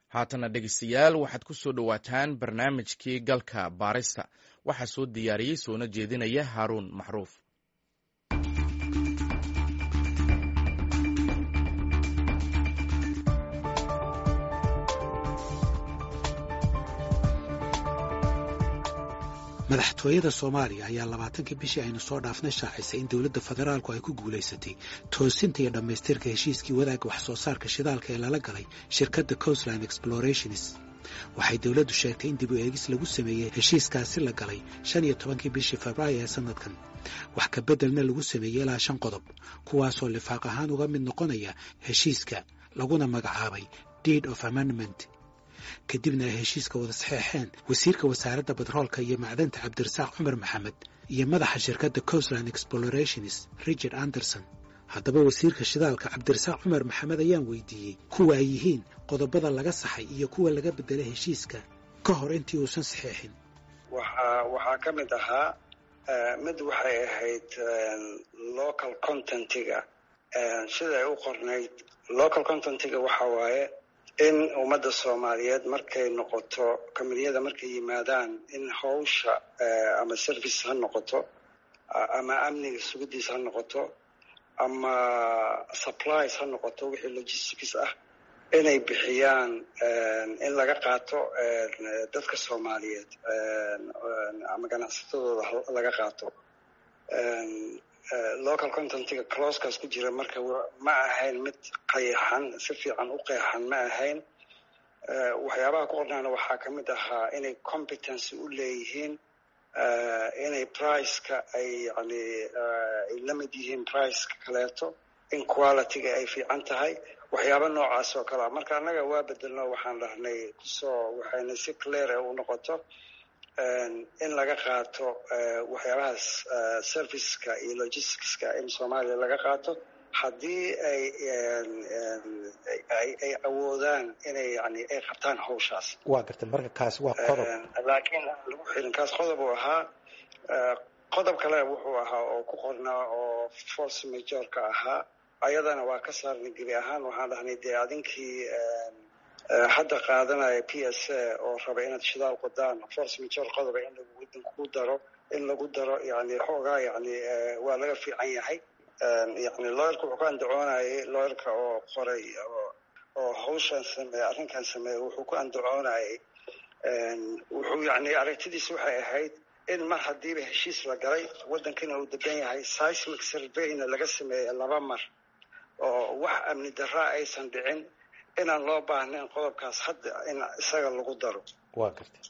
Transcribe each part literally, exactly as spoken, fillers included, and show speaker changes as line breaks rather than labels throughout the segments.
haatana dhegeystayaal waxaad ku soo dhowaataan barnaamijkii galka baarista waxaa soo diyaariyey soona jeedinaya haaruun maxruuf.
madaxtooyada Soomaaliya ayaa labaatankii bishii aynu soo dhaafnay shaacisay in dowladda federaalku ay ku guulaysatay toosinta iyo dhammaystirka heshiiskii wadaagga wax soo saarka shidaalka ee lala galay shirkadda Coastline Explorations. waxay dowladdu sheegtay in dib u eegis lagu sameeyey heshiiskaasi la galay shan iyo tobankii bishii Febraayo ee sanadkan, wax ka beddelna lagu sameeyey ilaa shan qodob kuwaasoo lifaaq ahaan uga mid noqonaya heshiiska laguna magacaabay Deed of Amendment. kadibna ay heshiiska wada saxeexeen wasiirka wasaaradda batroolka iyo macdanta Cabdirasaaq Cumar Maxamed iyo madaxa shirkadda Coastline Explorations Richard Anderson. haddaba wasiirka shidaalka Cabdirasaaq Cumar Maxamed ayaan weydiiyey kuwa ay yihiin qodobada laga saxay iyo kuwa laga bedelay heshiiska ka hor intii uusan saxeexin.
waxaa waxaa ka mid ahaa mid waxay ahayd local contentiga sida ay u qornayd. local contentiga waxa waaye in ummadda Soomaaliyeed markay noqoto kamiliyada markay yimaadaan in hawsha ama service ha noqoto ama amniga sugidiisa ha noqoto ama supplies ha noqoto wixii logistics ah inay bixiyaan in laga qaato dadka Soomaaliyeed ama ganacsatadooda laga qaato. local contentiga clause-kaas ku jira marka ma ahayn mid qeexan si fiican u qeexan ma ahayn. waxyaabaha ku qornaana waxaa ka mid ahaa inay competency u leeyihiin inay priceka ay yani ay la mid yihiin priceka kaleeto, in qualityga ay fiican tahay, waxyaaba noocaas oo kale ah. marka annaga waa bedelno waxaan dhahnay kusoo waxayna si clear u noqoto in laga qaato waxyaabahaas serviceka iyo logisticska in Soomaaliya laga qaato haddii ay ay awoodaan inay yani ay qabtaan hawshaas.
waa gartay marka kaas waa qodob
laakiin lagu xirin kaas qodob uu ahaa. qodob kale wuxuu ahaa oo ku qornaa oo force major ka ahaa, ayadana waa ka saarnay gebi ahaan. waxaan dhahnay dee adinkii hadda qaadanaya P S A oo raba inaad shidaal qodaan force major qodoba in lagu wadanku daro in lagu daro yani xoogaa yani waa laga fiican yahay. yani lawyerka wuxuu ku andacoonayay lawyerka oo qoray oo hawshan sameeyay arrinkan sameeyay wuxuu ku andacoonayay wuxuu yani aragtidiisa waxay ahayd in mar hadiiba heshiis la galay wadankana uu degan yahay seismic surveyna laga sameeyay laba mar oo wax amni darra aysan dhicin inaan loo baahnayn qodobkaas hadda in isaga lagu daro.
waa gartay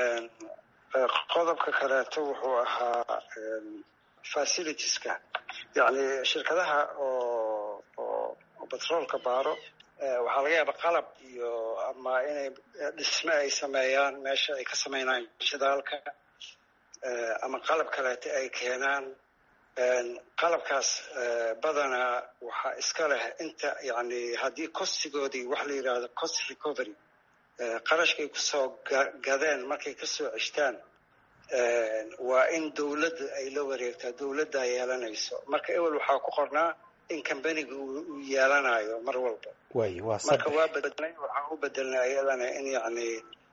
qodobka kaleeto wuxuu ahaa facilitieska, yani shirkadaha oo oo batroolka baaro waxaa laga yaabaa qalab iyo ama inay dhisme ay sameeyaan meesha ay ka sameynayaan shidaalka ama qalab kaleeto ay keenaan. qalabkaas badanaa waxaa iska leh inta yani haddii kostigoodii wax la yidhaahdo cost recovery qarashkay kusoo gadeen markay kasoo ceshtaan waa in dowladda ay la wareegtaa, dowladdaa yeelanayso. marka ewel waxaa ku qornaa in companiga uu yeelanayo mar walba. marka waa bedelnay waxaan u bedelnay ayadana in yani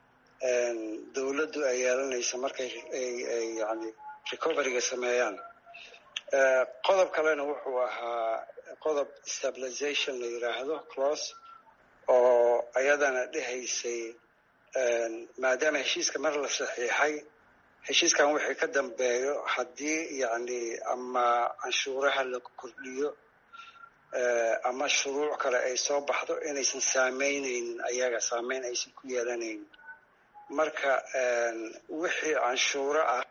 dowladdu ay yeelanayso markay ay yani recoveryga sameeyaan. qodob kalena wuxuu ahaa qodob stabilization la yidhaahdo clause oo ayadana dhehaysay maadaama heshiiska mar la saxiixay heshiiskan wixii ka dambeeyo haddii yani ama canshuuraha la kordhiyo ama shuruuc kale ay soo baxdo inaysan saameynaynin ayaga saameyn aysan ku yeelanaynin. marka wixii canshuuro ah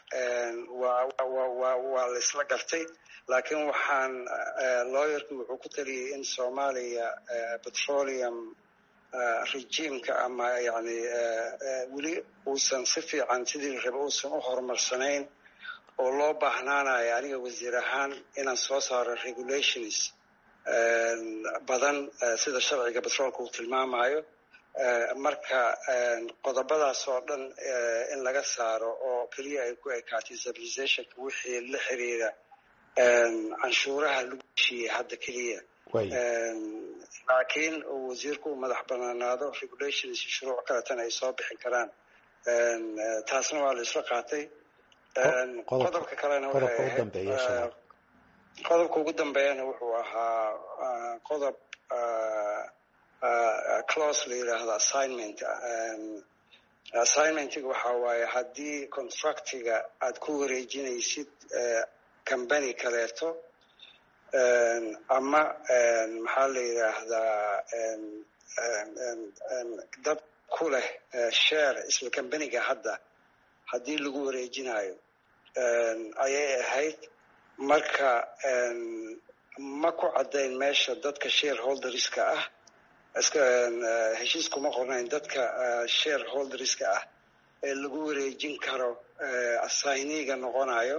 waa la isla gartay, laakiin waxaan lawyerku wuxuu ku taliyey in Soomaaliya petroleum regimeka ama yani weli uusan si fiican sidii raba uusan u horumarsanayn oo loo baahnaanayo aniga wasiir ahaan inaan soo saaro regulations badan sida sharciga petroolka uu tilmaamayo. marka qodobadaas oo dhan in laga saaro oo keliya ay ku ekaatay stabilizationka wixii la xiriira canshuuraha lagu heshiiyey hadda keliya laakiin uu wasiirku u madax banaanaado regulations shuruuc kaletana ay soo bixin karaan taasna waa la isla qaatay. qodobka kalena qodobka ugu dambeeyana wuxuu ahaa qodob close la yidhaahdo assignment. assignmentiga waxaa waaye haddii contractiga aad ku wareejinaysid company kaleeto ama maxaa la yidhaahdaa dad ku leh share isla companiga hadda haddii lagu wareejinayo ayay ahayd. marka ma ku caddayn meesha dadka shareholderska ah iska heshiis kuma qornayn dadka shareholderska ah ee lagu wareejin karo assigniga noqonayo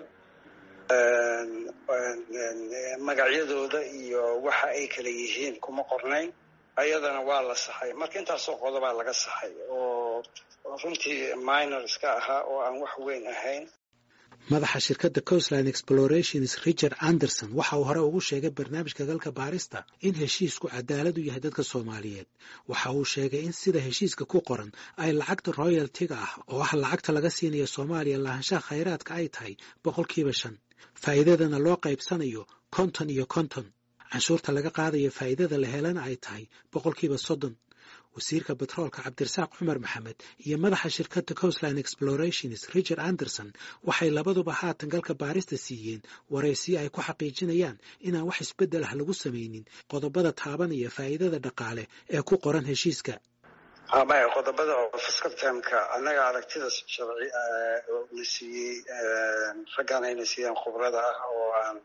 magacyadooda iyo waxa ay kala yihiin kuma qornayn. ayadana waa la saxay. marka intaasoo qodobaa laga saxay oo runtii minor iska ahaa oo aan wax weyn ahayn.
madaxa shirkadda Coastline Explorations Richard Anderson waxa uu hore ugu sheegay barnaamijka galka baarista in heshiisku cadaalad u yahay dadka Soomaaliyeed. waxa uu sheegay in sida heshiiska ku qoran ay lacagta royalty-ga ah oo ah lacagta laga siinayo Soomaaliya lahaanshaha khayraadka ay tahay boqolkiiba shan, faa'iidadana loo qaybsanayo konton iyo konton, canshuurta laga qaadayo faa'iidada la helana ay tahay boqolkiiba soddon. wasiirka batroolka Cabdirasaaq Cumar Maxamed iyo madaxa shirkadda Coastline Explorations Richard Anderson waxay labaduba haatan galka baarista siiyeen waraysiyo ay ku xaqiijinayaan inaan wax isbeddel ah lagu samaynin qodobada taabanaya faa'iidada dhaqaale ee ku qoran heshiiska.
maya qodobada oo fiscal termka annaga aragtida sharci la siiyey raggaan ayna siiyeen khibrada ah oo aan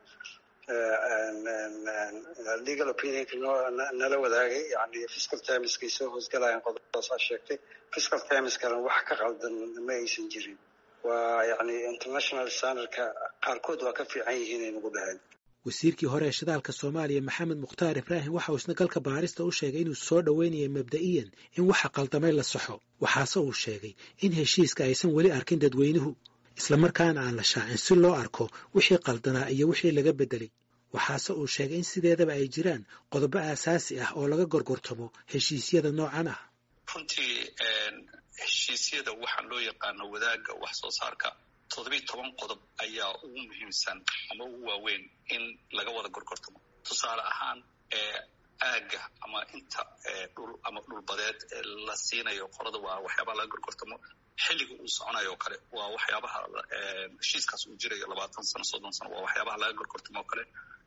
legal opinion nala wadaagay. yani fiscal termskay soo hoosgalayaan qodobadaas aa sheegtay. fiscal termskana wax ka qaldan ma aysan jirin. waa yani international standardka qaarkood waa ka fiican yihiin ay nagu dhahayn.
wasiirkii hore ee shidaalka Soomaaliya Maxamed Mukhtaar Ibraahim waxa uu isna galka baarista u sheegay inuu soo dhaweynayay mabda'iyan in waxa qaldamay la saxo. waxaase uu sheegay in heshiiska aysan weli arkin dadweynuhu isla markaana aan la shaacin si loo arko wixii qaldanaa iyo wixii laga beddelay. waxaase uu sheegay in sideedaba ay jiraan qodobo aasaasi ah oo laga gorgortamo heshiisyada noocan ah.
runtii heshiisyada waxaa loo yaqaano wadaagga wax soo saarka toddobiyo toban qodob ayaa ugu muhiimsan ama ugu waaweyn in laga wada gorgortamo. tusaale ahaan aagga ama inta dhul ama dhulbadeed la siinayo qorada waa waxyaabaha laga gorgortamo. xilliga uu soconayo kale waa waxyaabaha heshiiskaas uu jirayo labaatan sano soddon sano waa waxyaabaha laga gorgortamo kale.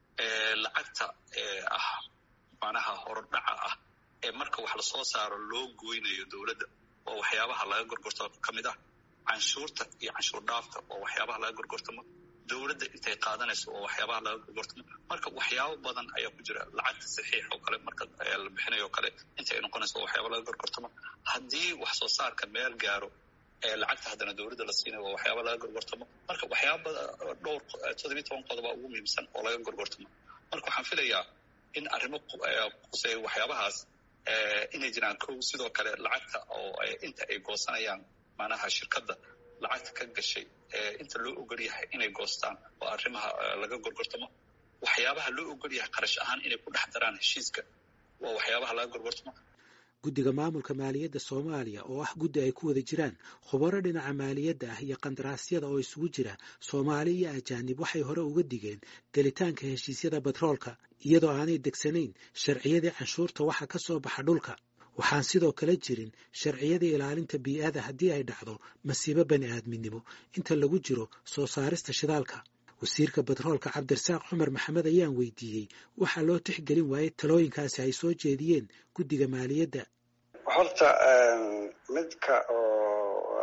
lacagta ah macnaha horodhaca ah ee marka wax lasoo saaro loo gooynayo dowladda waa waxyaabaha laga gorgortamo ka mid ah. canshuurta iyo canshuur dhaafta waa waxyaabaha laga gorgortamo. dowladda intay qaadanayso waa waxyaabaha laga gorgortamo. marka waxyaabo badan ayaa ku jira. lacagta saxiix oo kale marka la bixinayo kale intay noqonayso waa waxyaaba laga gorgortamo. haddii wax soo saarka meel gaaro lacagta haddana dowladda la siinayo waa waxyaaba laga gorgortamo. marka waxyaaba dhowr toddobiyo toban qodoba ugu muhiimsan oo laga gorgortamo. marka waxaan filayaa in arrimo quseeya waxyaabahaas inay jiraan. kow sidoo kale lacagta oo inta ay goosanayaan macnaha shirkadda lacagta ka gashay inta loo ogol yahay inay goostaan oo arrimaha laga gorgortamo. waxyaabaha loo ogol yahay qarash ahaan inay ku dhex daraan heshiiska waa waxyaabaha laga gorgortamo.
guddiga maamulka maaliyadda Soomaaliya oo ah guddi ay ku wada jiraan khubaro dhinaca maaliyadda ah iyo qandaraasyada oo isugu jira Soomaali iyo ajaanib waxay hore uga digeen gelitaanka heshiisyada batroolka iyadoo aanay degsanayn sharciyadii canshuurta waxa ka soo baxa dhulka. waxaan sidoo kale jirin sharciyadii ilaalinta bii'ada haddii ay dhacdo masiibo bani aadminimo inta lagu jiro soo saarista shidaalka. wasiirka batroolka Cabdirasaaq Cumar Maxamed ayaan weydiiyey waxaa loo tixgelin waayey talooyinkaasi ay soo jeediyeen guddiga maaliyadda.
horta midka oo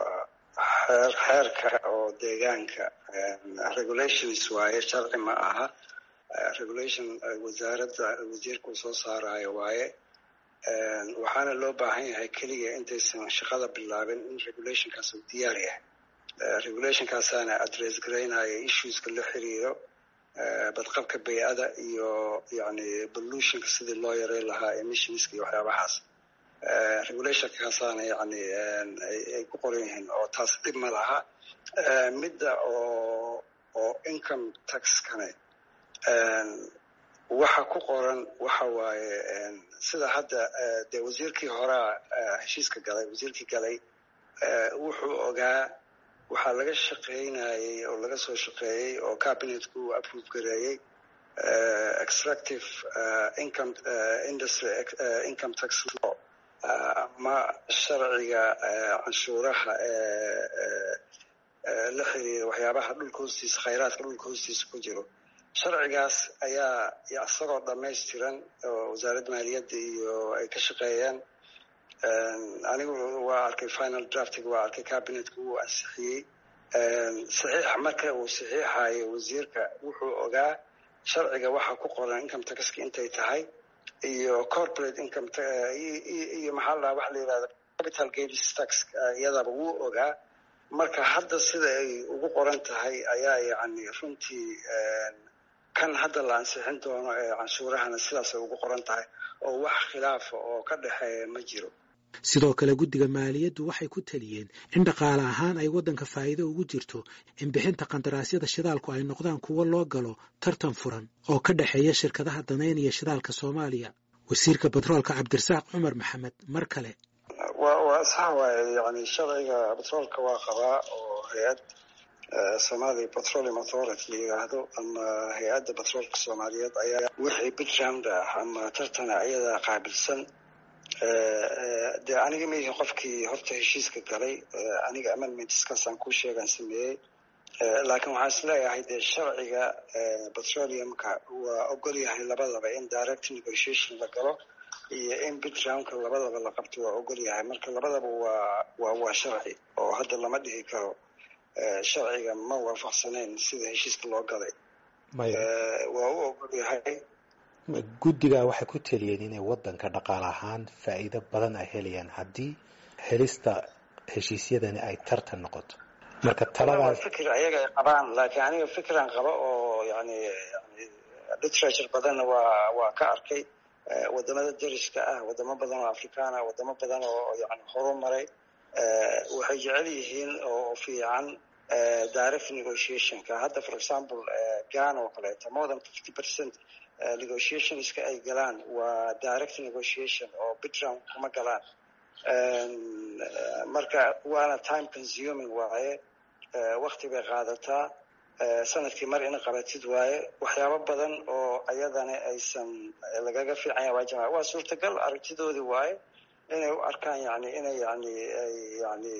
xeerka oo deegaanka regulations waaye, sharci ma aha. regulation wasaaradda wasiirku soo saarayo waaye. waxaana loo baahan yahay keliya intaysan shaqada bilaabin in regulationkaas uu diyaar yahay. regulationkaasaana address garaynaya issueska la xiriiro badqabka bay'ada iyo yani pollutionka sidii loo yareyn lahaa emissionska iyo waxyaabahaas. regulationkaasaana yani ay ku qoran yihiin oo taas dhib ma laha. midda oo oo income taxkane waxa ku qoran waxa waaye sida hadda dee wasiirkii horaa heshiiska galay wasiirkii galay wuxuu ogaa waxaa laga shaqaynayey oo laga soo shaqeeyey oo cabinetku uu approve gareeyey extractive income industry income tax law ama sharciga canshuuraha la xiriira waxyaabaha dhulka hoostiisa khayraadka dhulka hoostiisa ku jiro sharcigaas ayaa isagoo dhamaystiran oo wasaaradda maaliyadda iyo ay ka shaqeeyeen anigu waa arkay final draftiga waa arkay cabinetka wuu ansixiyey saxiixa marka uu saxiixayo wasiirka wuxuu ogaa sharciga waxaa ku qoran income taxka intay tahay iyo corporate income iyo maxaa la dhaha waxa la yidhahda capital gains tax iyadaba wuu ogaa marka hadda sida ay ugu qoran tahay ayaa yacni runtii kan hadda la ansixin doono ee canshuurahana sidaasay ugu qoran tahay oo wax khilaafa oo ka dhexeeya ma jiro
sidoo kale guddiga maaliyaddu waxay ku taliyeen in dhaqaale ahaan ay waddanka faa'iido ugu jirto in bixinta qandaraasyada shidaalku ay noqdaan kuwo loo galo tartan furan oo ka dhexeeya shirkadaha danaynaya shidaalka soomaaliya wasiirka batroolka cabdirasaaq cumar maxamed mar kale
waa sax waaye yani sharciga batroolka waa qabaa oo hay-ad Somali Petroleum Authority la yiraahdo ama hay-adda batroolka Soomaaliyeed ayaa wixii background ah ama tartan iyada qaabilsan de aniga ma yahay qofkii horta heshiiska galay aniga amendmentskaas aan ku sheegan sameeyey laakiin waxaan isleeyahay dee sharciga petroleumka waa ogol yahay labadaba in direct negotiation la galo iyo in backgroundka labadaba la qabto waa ogol yahay marka labadaba waa waa waa sharci oo hadda lama dhihi karo sharciga ma waafaqsanayn sida heshiiska loo galay waa u ogol yahay
guddiga waxay ku taliyeen inay waddanka dhaqaale ahaan faa'iido badan ay helayaan haddii helista heshiisyadani ay tartan noqoto marka taladaas
fikir ayaga ay qabaan laakiin aniga fikran qaba oo yani yani literature badanna waa waa ka arkay wadamada dariska ah wadamo badan oo afrikaan ah wadamo badan oo yani horumaray waxay jecel yihiin oo fiican direct negotiationka hadda for example Ghana oo kaleeto more than fifty percent negotiationska ay galaan waa direct negotiation oo background kuma galaan marka waana time consuming waaye waqti bay qaadataa sanadkii mar ina qabatid waaye waxyaabo badan oo ayadana aysan lagaga fiican yahay waa jamaa waa suurtagal aragtidoodii waaye inay u arkaan yani inay yani yani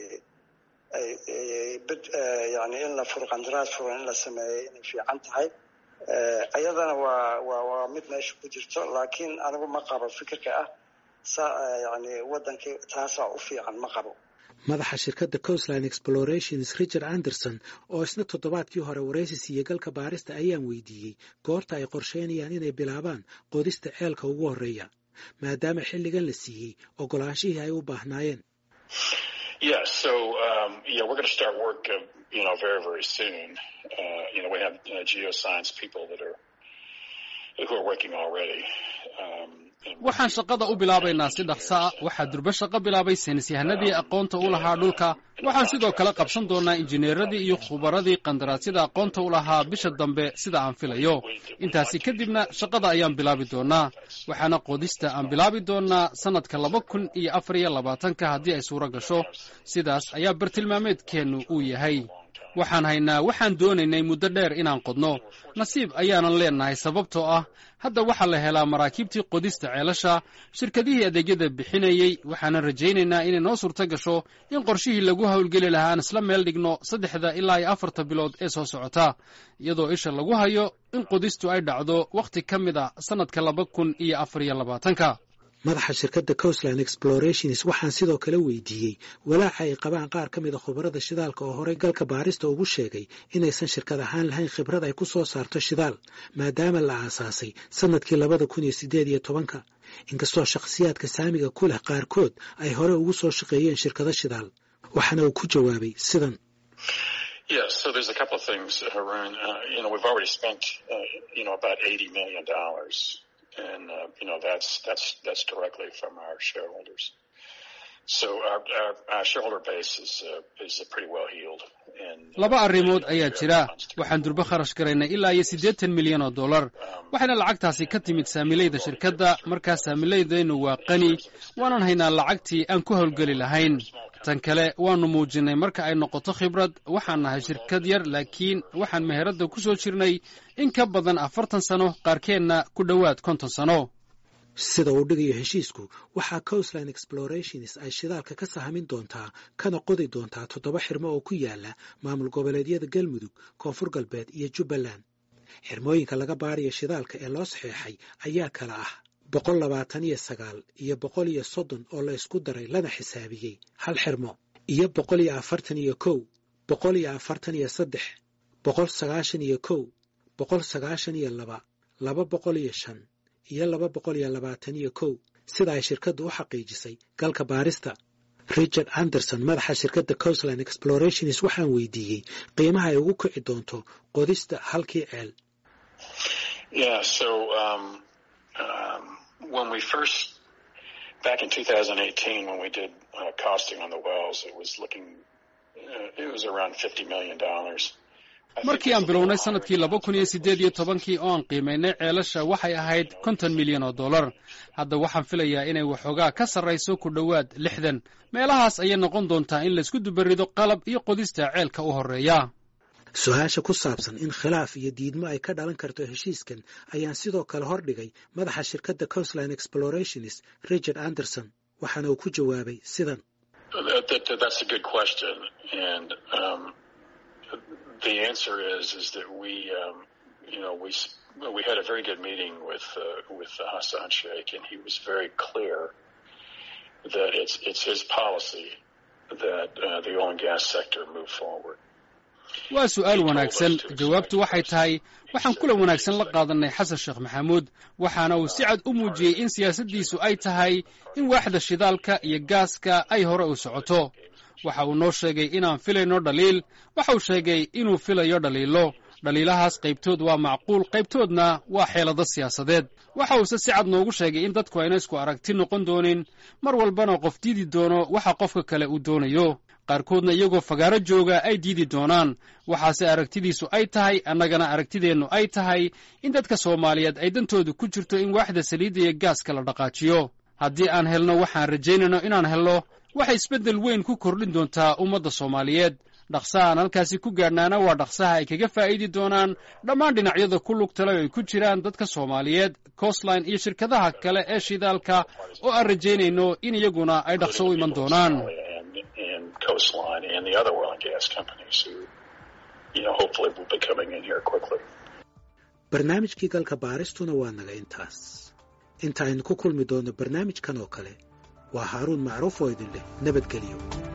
yani in la furo qandaraas furan in la sameeyo inay fiican tahay ayadana waa waa waa mid meesha ku jirto laakiin anigu ma qabo fikirka ah sa yani waddankii taasaa u fiican ma qabo
madaxa shirkadda Coastline Explorations Richard Anderson oo isna toddobaadkii hore wareysi siiyey galka baarista ayaan weydiiyey goorta ay qorsheynayaan inay bilaabaan qodista ceelka ugu horreeya maadaama xilligan la siiyey ogolaanshihii ay u baahnaayeen
Yeah, so um, yeah, we're going to start work, uh, you know, very, very soon. Uh, you know, we have uh, geoscience people that are who are working already. Um,
waxaan shaqada u bilaabaynaa si dhaqso ah waxaa durba shaqo bilaabay saynisyahanadii aqoonta u lahaa dhulka waxaan sidoo kale qabsan doonaa injineeradii iyo khubaradii qandaraasyada aqoonta u lahaa bisha dambe sida aan filayo intaasi kadibna shaqada ayaan bilaabi doonaa waxaana qodista aan bilaabi doonaa sanadka laba kun iyo afar iyo labaatanka haddii ay suuro gasho sidaas ayaa bartilmaameedkeennu uu yahay waxaan haynaa waxaan doonaynay muddo dheer inaan qodno nasiib ayaanan leenahay sababtoo ah hadda waxaa la helaa maraakiibtii qodista ceelasha shirkadihii adeegyada bixinayey waxaanan rajaynaynaa inay noo suurto gasho in qorshihii lagu howlgeli lahaa aan isla meel dhigno saddexda ilaa iyo afarta bilood ee soo socota iyadoo isha lagu hayo in qodistu ay dhacdo wakhti ka mid a sannadka laba kun iyo afar iyo labaatanka
madaxa shirkadda Coastline Explorations waxaan sidoo kale weydiiyey walaaca ay qabaan qaar ka mid a khubarada shidaalka oo horey galka baarista ugu sheegay inaysan shirkad ahaan lahayn khibrad ay ku soo saarto shidaal maadaama la aasaasay sanadkii labada kun iyo siddeed iyo tobanka inkastoo shakhsiyaadka saamiga ku leh qaarkood ay hore ugu soo shaqeeyeen shirkado shidaal waxaana uu ku jawaabay sidan
Yeah, so there's a couple of things, Haroon. Uh, you know, we've already spent, uh, you know, about eighty million dollars. And, uh, you know, that's, that's, that's directly from our shareholders.
laba arrimood ayaa jira. waxaan durbo kharash garaynay ilaa iyo siddeetan milyan oo dollar, waxayna lacagtaasi ka timid saamilayda shirkadda. markaa saamilaydaynu waa qani, waanan haynaa lacagtii aan ku howlgeli lahayn. tan kale waannu muujinnay marka ay noqoto khibrad. waxaan nahay shirkad yar, laakiin waxaan meheradda ku soo jirnay in ka badan afartan sano, qaarkeenna ku dhowaad konton sano.
sida uu dhigayo heshiisku, waxaa coastline explorations ay shidaalka ka sahamin doontaa kana qodi doontaa toddoba xirmo oo ku yaala maamul goboleedyada galmudug, koonfur galbeed iyo jubbaland. xirmooyinka laga baarayo shidaalka ee loo saxeexay ayaa kala ah boqol labaatan iyo sagaal iyo boqol iyo soddon oo la isku daray lana xisaabiyey hal xirmo, iyo boqol iyo afartan iyo kow, boqol iyo afartan iyo saddex, boqol sagaashan iyo kow, boqol sagaashan iyo laba, laba boqol iyo shan iyo laba boqol iyo labaatan iyo kow, sida ay shirkaddu u xaqiijisay galka baarista. richard anderson, madaxa shirkadda coastline explorations, waxaan weydiiyey qiimaha ay ugu kici doonto qodista halkii ceel.
Yeah, so um, um, when we first, back in two thousand eighteen, when we did uh, costing on the wells, it was looking, uh, it was around fifty million dollars.
markii aan bilownay sanadkii laba kun iyo siddeed iyo tobankii oo aan qiimaynay ceelasha waxay ahayd konton milyan oo dollar. hadda waxaan filayaa inay waxoogaa ka sarrayso ku dhowaad lixdan. meelahaas ayay noqon doontaa in laysku dubarido qalab iyo qodista ceelka u horreeya.
su-aasha ku saabsan in khilaaf iyo diidmo ay ka dhalan karto heshiiskan ayaan sidoo kale hordhigay madaxa shirkadda coastline explorations, richard anderson, waxaana uu ku jawaabay sidan.
That's a good question. And, um, the answer is, is that we, um, you know, we, we had a very good meeting with, uh, with Hassan Sheikh, and he was very clear that it's, it's his policy that uh, the oil and gas sector move forward.
waa su'aal wanaagsan. jawaabtu waxay tahay waxaan kula wanaagsan la qaadanay xasan sheekh maxamuud, waxaana uu si cad u muujiyey in siyaasaddiisu ay tahay in waaxda shidaalka iyo gaaska ay hore u socoto. waxa uu noo sheegay inaan filayno dhaliil. waxa uu sheegay inuu filayo dhaliilo. dhaliilahaas qaybtood waa macquul, qaybtoodna waa xeelado siyaasadeed. waxa uuse si cad noogu sheegay in dadku ayna isku aragti noqon doonin, mar walbana qof diidi doono waxa qofka kale uu doonayo. qaarkoodna iyagoo fagaaro jooga ay diidi doonaan. waxaase aragtidiisu ay tahay, annagana aragtideennu ay tahay in dadka soomaaliyeed ay dantoodu ku jirto in waaxda saliidda iyo gaaska la dhaqaajiyo. haddii aan helno waxaan rajaynayno inaan helno, waxay isbeddel weyn ku kordhin doontaa ummadda soomaaliyeed. dhaqsaha aan halkaasi ku gaadhnaana waa dhaqsaha ay kaga faa'iidi doonaan dhammaan dhinacyada ku lugtala oo ay ku jiraan dadka soomaaliyeed, coastline iyo shirkadaha kale ee shidaalka oo aan rajaynayno in iyaguna ay dhaqso u iman doonaan.
Coastline and the other oil and gas companies who, you know, hopefully will be coming in here quickly.
barnaamijkii galka baaristuna waa naga intaas. inta aynu ku kulmi doono barnaamijkan oo kale, waa haaruun macruuf oo idin leh nabadgelyo.